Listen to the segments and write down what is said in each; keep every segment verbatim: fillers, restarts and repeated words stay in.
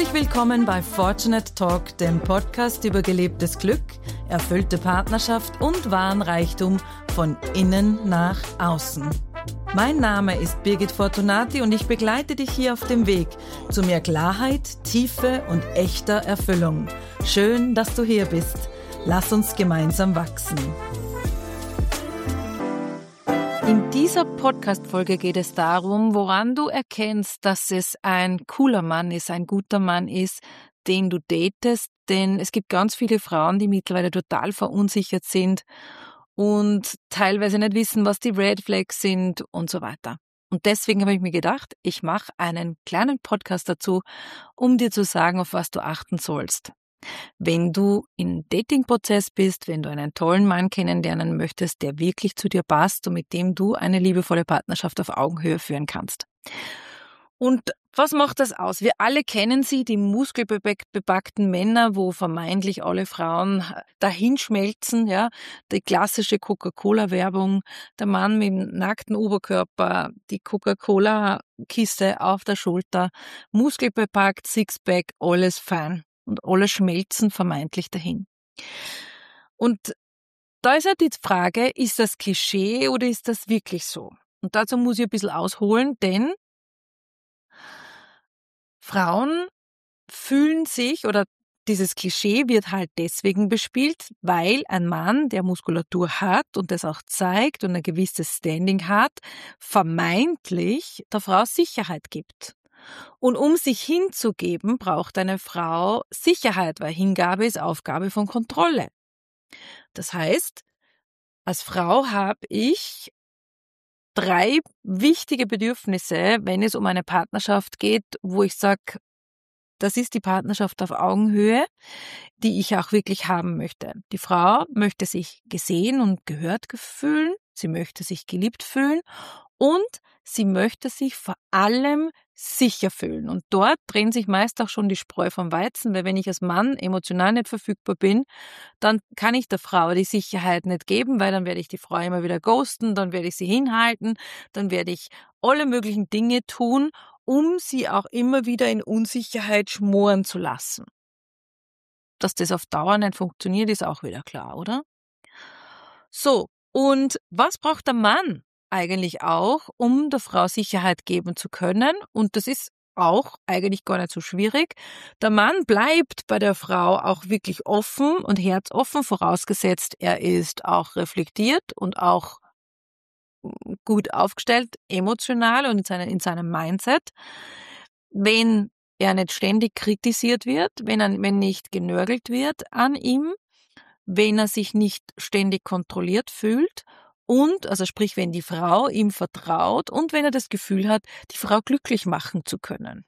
Herzlich willkommen bei Fortunate Talk, dem Podcast über gelebtes Glück, erfüllte Partnerschaft und wahren Reichtum von innen nach außen. Mein Name ist Birgit Fortunati und ich begleite dich hier auf dem Weg zu mehr Klarheit, Tiefe und echter Erfüllung. Schön, dass du hier bist. Lass uns gemeinsam wachsen. In dieser Podcast-Folge geht es darum, woran du erkennst, dass es ein cooler Mann ist, ein guter Mann ist, den du datest. Denn es gibt ganz viele Frauen, die mittlerweile total verunsichert sind und teilweise nicht wissen, was die Red Flags sind und so weiter. Und deswegen habe ich mir gedacht, ich mache einen kleinen Podcast dazu, um dir zu sagen, auf was du achten sollst. Wenn du im Dating-Prozess bist, wenn du einen tollen Mann kennenlernen möchtest, der wirklich zu dir passt und mit dem du eine liebevolle Partnerschaft auf Augenhöhe führen kannst. Und was macht das aus? Wir alle kennen sie, die muskelbepackten Männer, wo vermeintlich alle Frauen dahinschmelzen, ja. Die klassische Coca-Cola-Werbung, der Mann mit dem nackten Oberkörper, die Coca-Cola-Kiste auf der Schulter, muskelbepackt, Sixpack, alles fein. Und alle schmelzen vermeintlich dahin. Und da ist ja die Frage, ist das Klischee oder ist das wirklich so? Und dazu muss ich ein bisschen ausholen, denn Frauen fühlen sich, oder dieses Klischee wird halt deswegen bespielt, weil ein Mann, der Muskulatur hat und das auch zeigt und ein gewisses Standing hat, vermeintlich der Frau Sicherheit gibt. Und um sich hinzugeben, braucht eine Frau Sicherheit, weil Hingabe ist Aufgabe von Kontrolle. Das heißt, als Frau habe ich drei wichtige Bedürfnisse, wenn es um eine Partnerschaft geht, wo ich sage, das ist die Partnerschaft auf Augenhöhe, die ich auch wirklich haben möchte. Die Frau möchte sich gesehen und gehört fühlen, sie möchte sich geliebt fühlen und sie möchte sich vor allem sicher fühlen. Und dort drehen sich meist auch schon die Spreu vom Weizen, weil wenn ich als Mann emotional nicht verfügbar bin, dann kann ich der Frau die Sicherheit nicht geben, weil dann werde ich die Frau immer wieder ghosten, dann werde ich sie hinhalten, dann werde ich alle möglichen Dinge tun, um sie auch immer wieder in Unsicherheit schmoren zu lassen. Dass das auf Dauer nicht funktioniert, ist auch wieder klar, oder? So, und was braucht der Mann eigentlich auch, um der Frau Sicherheit geben zu können? Und das ist auch eigentlich gar nicht so schwierig. Der Mann bleibt bei der Frau auch wirklich offen und herzoffen, vorausgesetzt, er ist auch reflektiert und auch gut aufgestellt, emotional und in, seine, in seinem Mindset. Wenn er nicht ständig kritisiert wird, wenn, er, wenn nicht genörgelt wird an ihm, wenn er sich nicht ständig kontrolliert fühlt und, also sprich, wenn die Frau ihm vertraut und wenn er das Gefühl hat, die Frau glücklich machen zu können.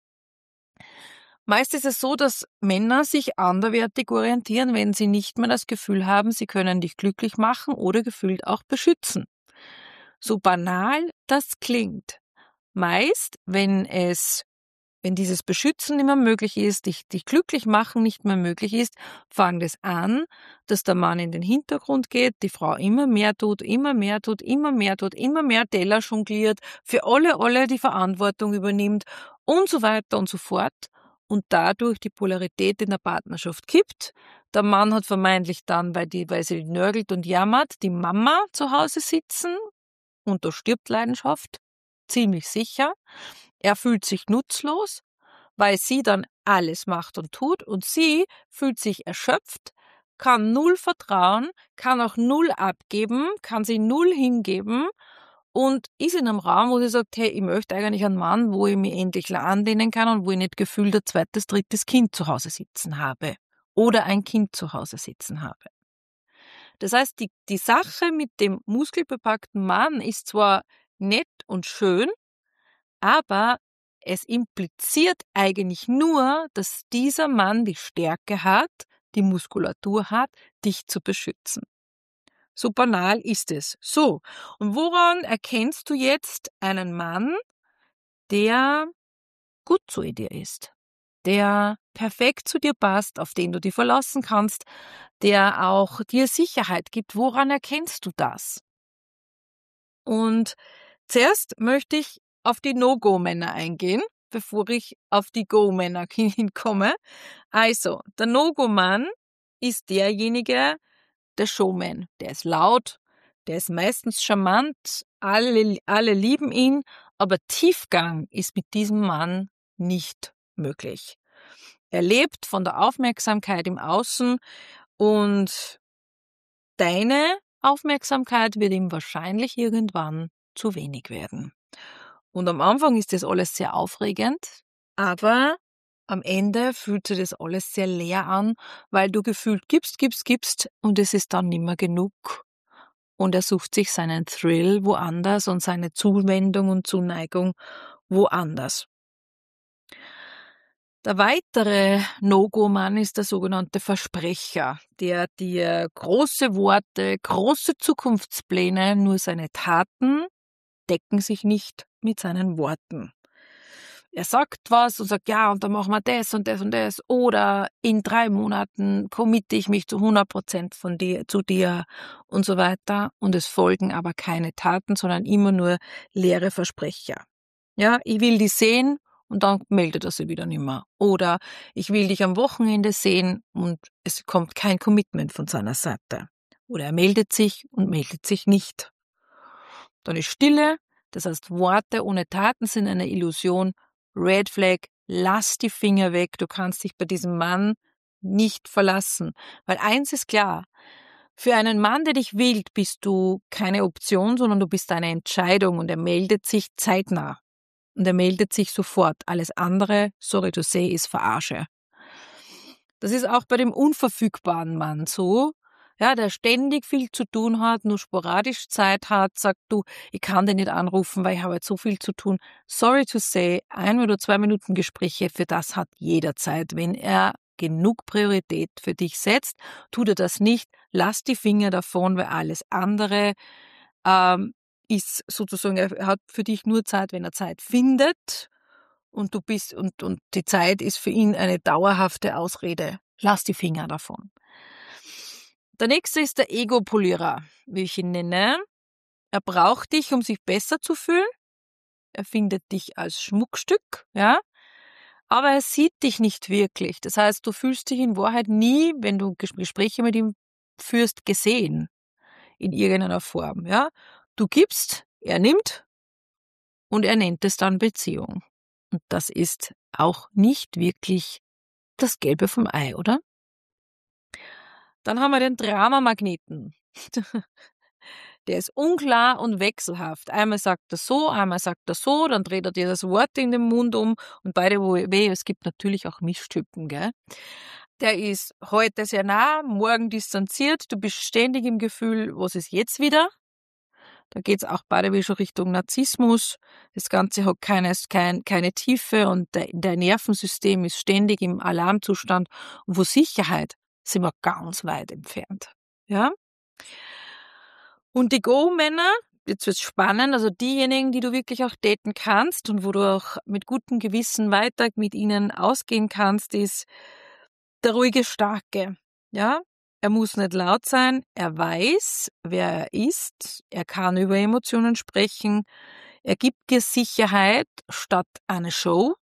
Meist ist es so, dass Männer sich anderweitig orientieren, wenn sie nicht mehr das Gefühl haben, sie können dich glücklich machen oder gefühlt auch beschützen. So banal das klingt. Meist, wenn es Wenn dieses Beschützen nicht mehr möglich ist, dich, dich glücklich machen nicht mehr möglich ist, fängt es an, dass der Mann in den Hintergrund geht, die Frau immer mehr tut, immer mehr tut, immer mehr tut, immer mehr Teller jongliert, für alle, alle die Verantwortung übernimmt und so weiter und so fort und dadurch die Polarität in der Partnerschaft kippt. Der Mann hat vermeintlich dann, weil, die, weil sie nörgelt und jammert, die Mama zu Hause sitzen und da stirbt Leidenschaft, ziemlich sicher. Er fühlt sich nutzlos, weil sie dann alles macht und tut und sie fühlt sich erschöpft, kann null vertrauen, kann auch null abgeben, kann sie null hingeben und ist in einem Raum, wo sie sagt, hey, ich möchte eigentlich einen Mann, wo ich mich endlich anlehnen kann und wo ich nicht gefühlt ein zweites, drittes Kind zu Hause sitzen habe oder ein Kind zu Hause sitzen habe. Das heißt, die, die Sache mit dem muskelbepackten Mann ist zwar nett und schön, aber es impliziert eigentlich nur, dass dieser Mann die Stärke hat, die Muskulatur hat, dich zu beschützen. So banal ist es. So, und woran erkennst du jetzt einen Mann, der gut zu dir ist, der perfekt zu dir passt, auf den du dich verlassen kannst, der auch dir Sicherheit gibt? Woran erkennst du das? Und zuerst möchte ich auf die No-Go-Männer eingehen, bevor ich auf die Go-Männer hinkomme. Also, der No-Go-Mann ist derjenige, der Showman. Der ist laut, der ist meistens charmant, alle, alle lieben ihn, aber Tiefgang ist mit diesem Mann nicht möglich. Er lebt von der Aufmerksamkeit im Außen und deine Aufmerksamkeit wird ihm wahrscheinlich irgendwann zu wenig werden. Und am Anfang ist das alles sehr aufregend, aber am Ende fühlt sich das alles sehr leer an, weil du gefühlt gibst, gibst, gibst und es ist dann nicht mehr genug. Und er sucht sich seinen Thrill woanders und seine Zuwendung und Zuneigung woanders. Der weitere No-Go-Mann ist der sogenannte Versprecher, der dir große Worte, große Zukunftspläne, nur seine Taten decken sich nicht mit seinen Worten. Er sagt was und sagt, ja, und dann machen wir das und das und das. Oder in drei Monaten committe ich mich zu hundert Prozent von dir, zu dir und so weiter. Und es folgen aber keine Taten, sondern immer nur leere Versprecher. Ja, ich will die sehen und dann meldet er sich wieder nicht mehr. Oder ich will dich am Wochenende sehen und es kommt kein Commitment von seiner Seite. Oder er meldet sich und meldet sich nicht. Dann ist Stille, das heißt Worte ohne Taten sind eine Illusion. Red Flag, lass die Finger weg, du kannst dich bei diesem Mann nicht verlassen. Weil eins ist klar, für einen Mann, der dich wählt, bist du keine Option, sondern du bist eine Entscheidung und er meldet sich zeitnah. Und er meldet sich sofort. Alles andere, sorry to say, ist Verarsche. Das ist auch bei dem unverfügbaren Mann so, ja, der ständig viel zu tun hat, nur sporadisch Zeit hat, sagt du, ich kann den nicht anrufen, weil ich habe jetzt so viel zu tun. Sorry to say, ein oder zwei Minuten Gespräche, für das hat jeder Zeit. Wenn er genug Priorität für dich setzt, tut er das nicht, lass die Finger davon, weil alles andere ähm, ist sozusagen, er hat für dich nur Zeit, wenn er Zeit findet und du bist, und, und die Zeit ist für ihn eine dauerhafte Ausrede. Lass die Finger davon. Der nächste ist der Ego-Polierer, wie ich ihn nenne. Er braucht dich, um sich besser zu fühlen. Er findet dich als Schmuckstück, ja. Aber er sieht dich nicht wirklich. Das heißt, du fühlst dich in Wahrheit nie, wenn du Gespräche mit ihm führst, gesehen. In irgendeiner Form, ja. Du gibst, er nimmt und er nennt es dann Beziehung. Und das ist auch nicht wirklich das Gelbe vom Ei, oder? Dann haben wir den Dramamagneten. Der ist unklar und wechselhaft. Einmal sagt er so, einmal sagt er so, dann dreht er dir das Wort in den Mund um und by the way, es gibt natürlich auch Mischtypen, gell? Der ist heute sehr nah, morgen distanziert, du bist ständig im Gefühl, was ist jetzt wieder? Da geht's auch by the way schon Richtung Narzissmus. Das Ganze hat keine, kein, keine Tiefe und der, der Nervensystem ist ständig im Alarmzustand und wo Sicherheit sind wir ganz weit entfernt. Ja? Und die Go-Männer, jetzt wird's spannend, also diejenigen, die du wirklich auch daten kannst und wo du auch mit gutem Gewissen weiter mit ihnen ausgehen kannst, ist der ruhige Starke. Ja? Er muss nicht laut sein, er weiß, wer er ist, er kann über Emotionen sprechen, er gibt dir Sicherheit statt eine Show.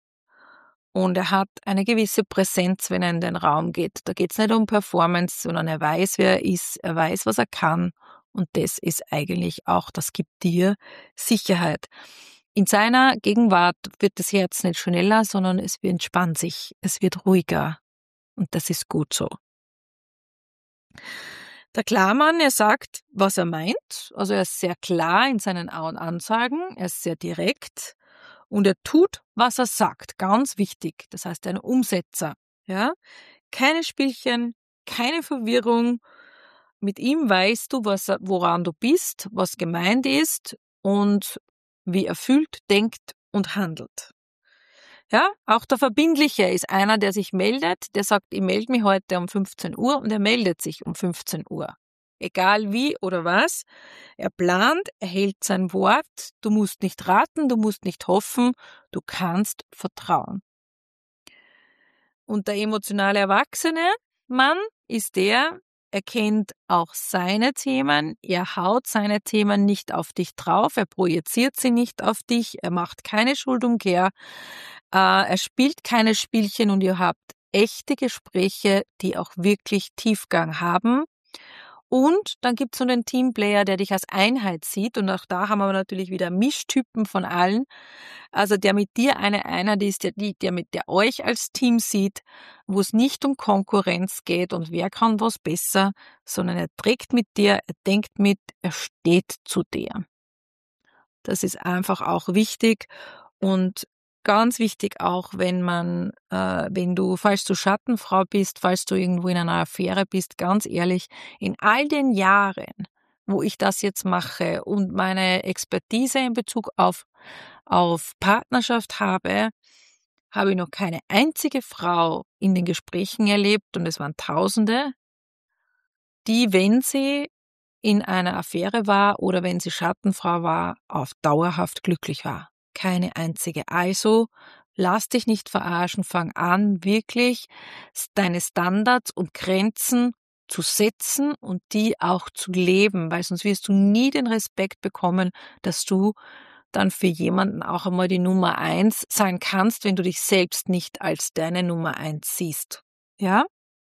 Und er hat eine gewisse Präsenz, wenn er in den Raum geht. Da geht es nicht um Performance, sondern er weiß, wer er ist, er weiß, was er kann. Und das ist eigentlich auch, das gibt dir Sicherheit. In seiner Gegenwart wird das Herz nicht schneller, sondern es entspannt sich, es wird ruhiger. Und das ist gut so. Der Klarmann, er sagt, was er meint. Also er ist sehr klar in seinen Ansagen, er ist sehr direkt. Und er tut, was er sagt. Ganz wichtig. Das heißt, ein Umsetzer. Ja? Keine Spielchen, keine Verwirrung. Mit ihm weißt du, was er, woran du bist, was gemeint ist und wie er fühlt, denkt und handelt. Ja? Auch der Verbindliche ist einer, der sich meldet, der sagt, ich melde mich heute um fünfzehn Uhr und er meldet sich um fünfzehn Uhr. Egal wie oder was, er plant, er hält sein Wort, du musst nicht raten, du musst nicht hoffen, du kannst vertrauen. Und der emotionale erwachsene Mann ist der, er kennt auch seine Themen, er haut seine Themen nicht auf dich drauf, er projiziert sie nicht auf dich, er macht keine Schuldumkehr, äh, er spielt keine Spielchen und ihr habt echte Gespräche, die auch wirklich Tiefgang haben. Und dann gibt's so einen Teamplayer, der dich als Einheit sieht und auch da haben wir natürlich wieder Mischtypen von allen. Also der mit dir eine Einheit ist, der, der mit der euch als Team sieht, wo es nicht um Konkurrenz geht und wer kann was besser, sondern er trägt mit dir, er denkt mit, er steht zu dir. Das ist einfach auch wichtig und ganz wichtig auch, wenn man, äh, wenn du, falls du Schattenfrau bist, falls du irgendwo in einer Affäre bist, ganz ehrlich, in all den Jahren, wo ich das jetzt mache und meine Expertise in Bezug auf, auf Partnerschaft habe, habe ich noch keine einzige Frau in den Gesprächen erlebt, und es waren Tausende, die, wenn sie in einer Affäre war oder wenn sie Schattenfrau war, auf dauerhaft glücklich war. Keine einzige. Also lass dich nicht verarschen, fang an, wirklich deine Standards und Grenzen zu setzen und die auch zu leben, weil sonst wirst du nie den Respekt bekommen, dass du dann für jemanden auch einmal die Nummer eins sein kannst, wenn du dich selbst nicht als deine Nummer eins siehst. Ja?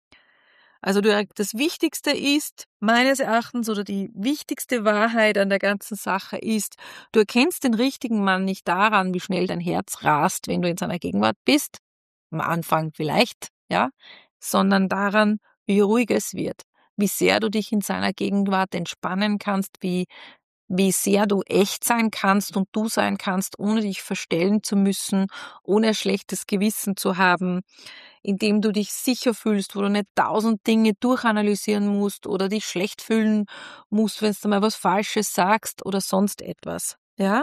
Also das Wichtigste ist, meines Erachtens, oder die wichtigste Wahrheit an der ganzen Sache ist, du erkennst den richtigen Mann nicht daran, wie schnell dein Herz rast, wenn du in seiner Gegenwart bist, am Anfang vielleicht, ja, sondern daran, wie ruhig es wird, wie sehr du dich in seiner Gegenwart entspannen kannst, wie wie sehr du echt sein kannst und du sein kannst, ohne dich verstellen zu müssen, ohne ein schlechtes Gewissen zu haben, indem du dich sicher fühlst, wo du nicht tausend Dinge durchanalysieren musst oder dich schlecht fühlen musst, wenn du mal was Falsches sagst oder sonst etwas, ja?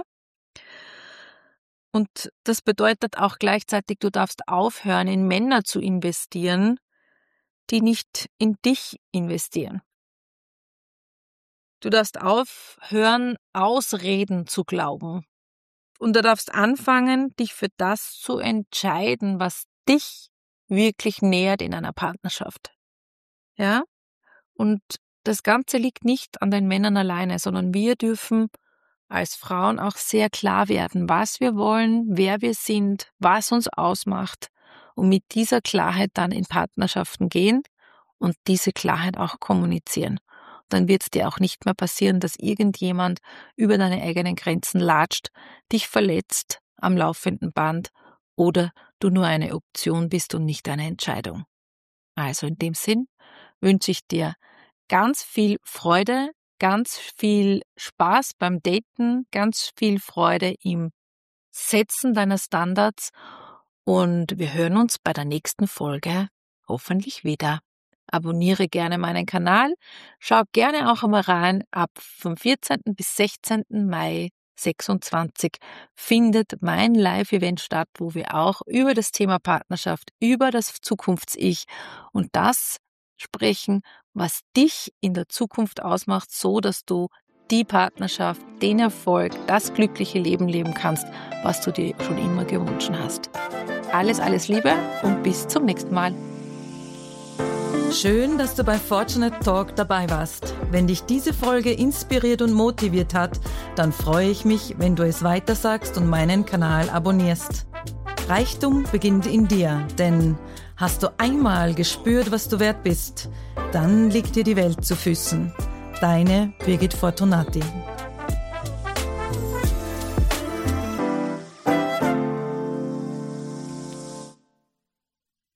Und das bedeutet auch gleichzeitig, du darfst aufhören, in Männer zu investieren, die nicht in dich investieren. Du darfst aufhören, Ausreden zu glauben. Und du darfst anfangen, dich für das zu entscheiden, was dich wirklich nährt in einer Partnerschaft. Ja? Und das Ganze liegt nicht an den Männern alleine, sondern wir dürfen als Frauen auch sehr klar werden, was wir wollen, wer wir sind, was uns ausmacht und mit dieser Klarheit dann in Partnerschaften gehen und diese Klarheit auch kommunizieren. Dann wird es dir auch nicht mehr passieren, dass irgendjemand über deine eigenen Grenzen latscht, dich verletzt am laufenden Band oder du nur eine Option bist und nicht eine Entscheidung. Also in dem Sinn wünsche ich dir ganz viel Freude, ganz viel Spaß beim Daten, ganz viel Freude im Setzen deiner Standards und wir hören uns bei der nächsten Folge hoffentlich wieder. Abonniere gerne meinen Kanal, schau gerne auch einmal rein, ab vom vierzehnten bis sechzehnten Mai sechsundzwanzig findet mein Live-Event statt, wo wir auch über das Thema Partnerschaft, über das Zukunfts-Ich und das sprechen, was dich in der Zukunft ausmacht, so dass du die Partnerschaft, den Erfolg, das glückliche Leben leben kannst, was du dir schon immer gewünscht hast. Alles, alles Liebe und bis zum nächsten Mal. Schön, dass du bei Fortunate Talk dabei warst. Wenn dich diese Folge inspiriert und motiviert hat, dann freue ich mich, wenn du es weitersagst und meinen Kanal abonnierst. Reichtum beginnt in dir, denn hast du einmal gespürt, was du wert bist, dann liegt dir die Welt zu Füßen. Deine Birgit Fortunati.